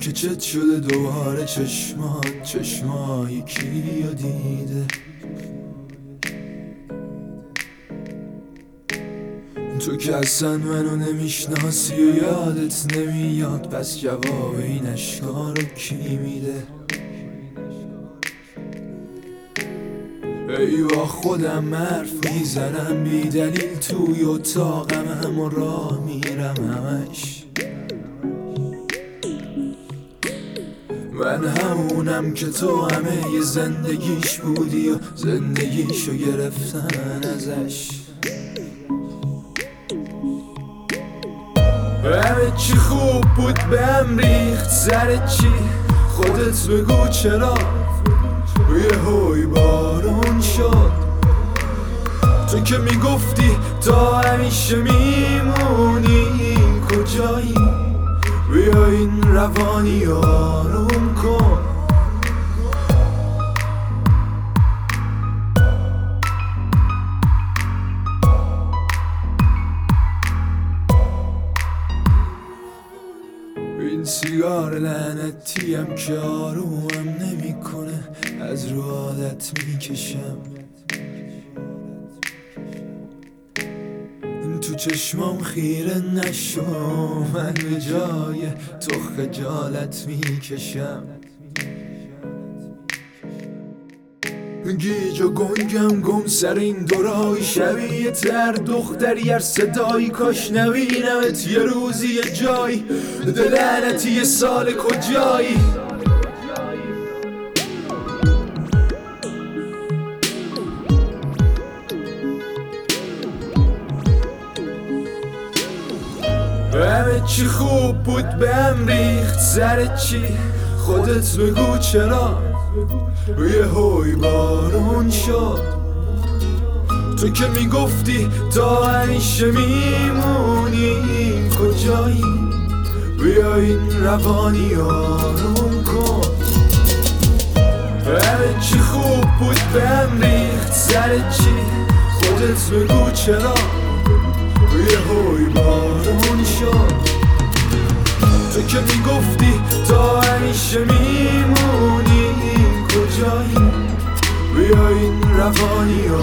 که چت شده دوباره چشمای کیو دیده. تو که اصلا منو نمیشناسی و یادت نمیاد، پس جواب این اشکا رو کی میده؟ ای با خودم حرف میزنم بی دلیل توی اتاقم، همه راه میرم همش. من همونم که تو همه ی زندگیش بودی و زندگیشو گرفتن ازش. همه چی خوب بود بهم ریخت سر چی؟ خودت بگو چرا یه هوی بارون شد؟ تو که میگفتی تا همیشه میمونی، کجایی؟ بیا این روانی آروم کن. این سیگار لعنتیم که آرومم نمیکنه، از رو عادت میکشم. تو چشمام خیره نشو، من به جای تو خجالت میکشم. گیج و گم سر این دورای شبیه تر دختری هر صدایی، کاش نبینمت یه روزی یه جایی. لعنتی یه سال کجایی؟ همه چی خوب بود بهم ریخت سر چی؟ خودت بگو چرا یه هوی بارون شد؟ تو که میگفتی تا همیشه میمونی، کجایی؟ بیا این روانی آروم کن. همه چی خوب بود بهم ریخت سر چی؟ خودت بگو چرا یه هوی بارون شد؟ تو که میگفتی تا همیشه میمونی، کجایی؟ بیا این روانی